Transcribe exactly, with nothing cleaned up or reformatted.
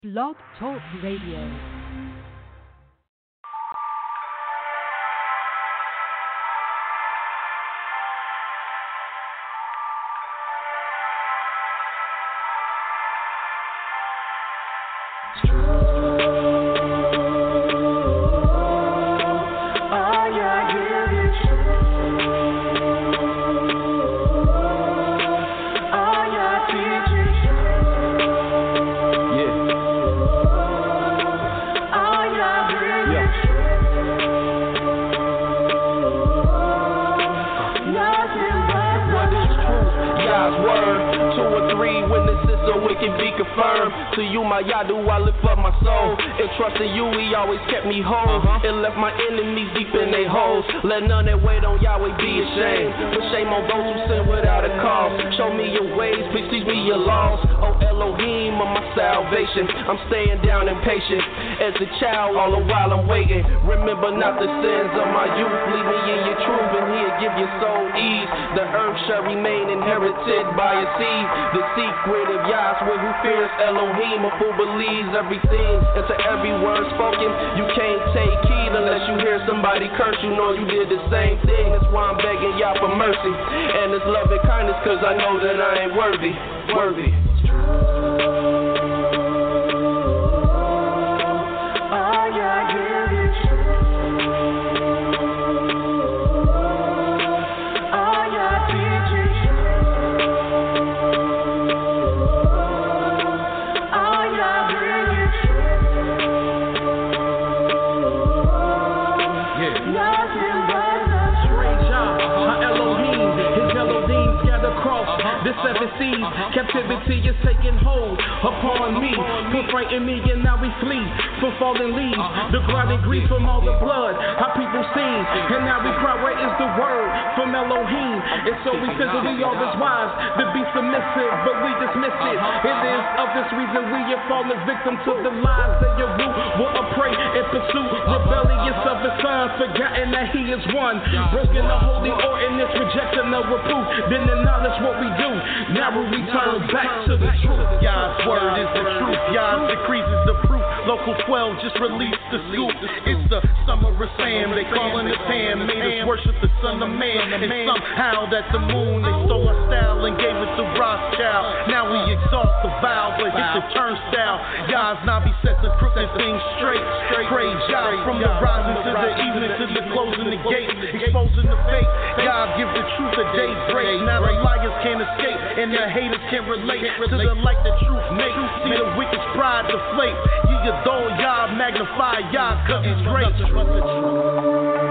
Blog Talk Radio. To you, my Yadu, I lift up my soul. And trusting you, he always kept me whole. Uh-huh. And left my enemies deep in their holes. Let none that wait on Yahweh be ashamed. But shame on those who sin without a cause. Show me your ways, please teach me your laws. Oh Elohim of my salvation, I'm staying down and patient. As a child, all the while I'm waiting. Remember not the sins of my youth. Lead me in your truth, and he'll give your soul ease. The earth shall remain inherited by a seed. The secret of Yahweh who fears Elohim, a fool believes everything. And to every word spoken, you can't take heed unless you hear somebody curse. You know you did the same thing. That's why I'm begging Yah for mercy and His love and kindness, cause I know that I ain't worthy, worthy. Seven seas, uh-huh. Captivity is taking hold upon me. Put frighten me and now we flee from fallen leaves. Uh-huh. The grinding grief from all the blood our people seen. And now we cry, where is the word from Elohim? And so we figure we are as wise to be submissive, but we dismiss it. It is of this reason we have fallen victim to the lies that your root will prey and pursue. Rebellious of the son, forgotten that he is one. Broken the holy ordinance, rejection of reproof. Then acknowledge what we do. Now we return back to the truth. Yah's word is the truth. Yah's decrees is the proof. Local twelve just released the scoop. It's the summer of Sam. They calling it Pam. Made us worship the son of man. And somehow that the moon, they stole our style and gave it to Rothschild. Now we exalt the vow, but hit the turnstile. Yah's Nabi set the crooked things straight. Praise Yah from the rising to the evening to the closing the gate. Exposing the fake. Yah give the truth a daybreak. Now the liars can't escape. And the haters can't relate to the light that truth makes. See the wicked's pride deflate. Ye adore Yah, magnify Yah, cause He's great.